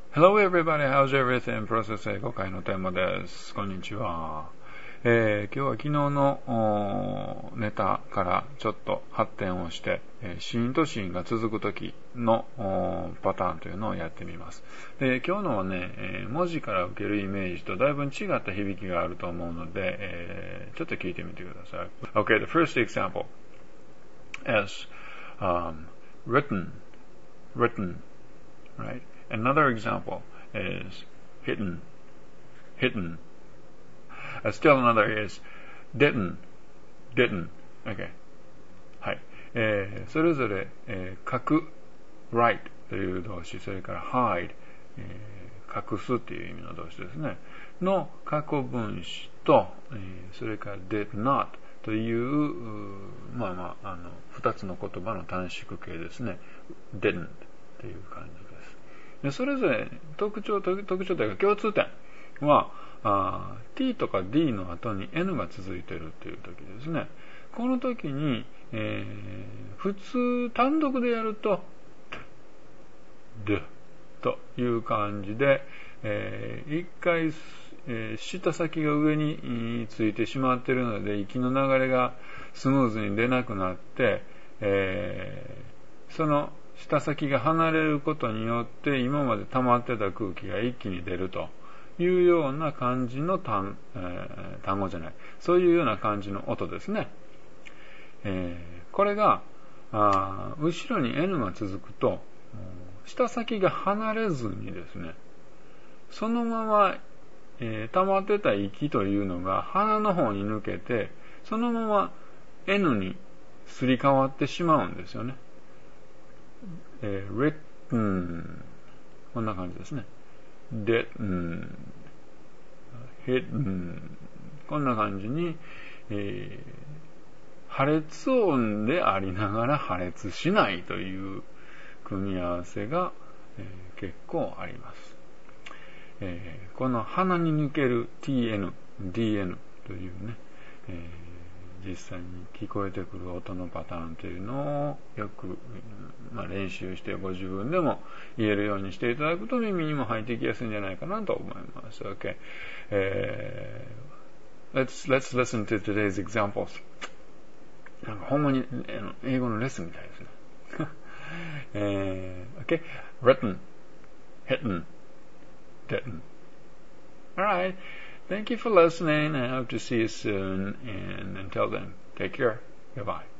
Hello everybody, how's everything? プロセス英語会のテーマです。こんにちは。今日は昨日のネタからちょっと発展をして、シーンとシーンが続く時のパターンというのをやってみます。で、今日のはね、文字から受けるイメージとだいぶ違った響きがあると思うので、ちょっと聞いてみてください。Okay, the first example is written, right? Another example is hidden. Still another is didn't. Okay. はい。それぞれ、書く write という動詞、それから hide、隠すという意味の動詞ですね。の過去分詞と、それから did not という、二つの言葉の短縮形ですね。didn't という感じです。でそれぞれ特徴というか共通点はt とか d の後に n が続いているという時ですね。この時に、普通単独でやると d という感じで、一回、舌先が上についてしまっているので息の流れがスムーズに出なくなって、その舌先が離れることによって今まで溜まってた空気が一気に出るというような感じの単語じゃない。そういうような感じの音ですね。これが後ろに N が続くと舌先が離れずにですね、そのまま、溜まってた息というのが鼻の方に抜けて、そのまま N にすり替わってしまうんですよね。written こんな感じですね。written hidden こんな感じに、破裂音でありながら破裂しないという組み合わせが、結構あります。この鼻に抜ける tn、dn というね、実際に聞こえてくる音のパターンというのをよく、練習してご自分でも言えるようにしていただくと耳にも入ってきやすいんじゃないかなと思います。Okay. Let's listen to today's examples. なんかほんまに英語のレッスンみたいですね。Okay. Written, hidden, didn't. Alright. Thank you for listening. I hope to see you soon. And until then, take care. Goodbye.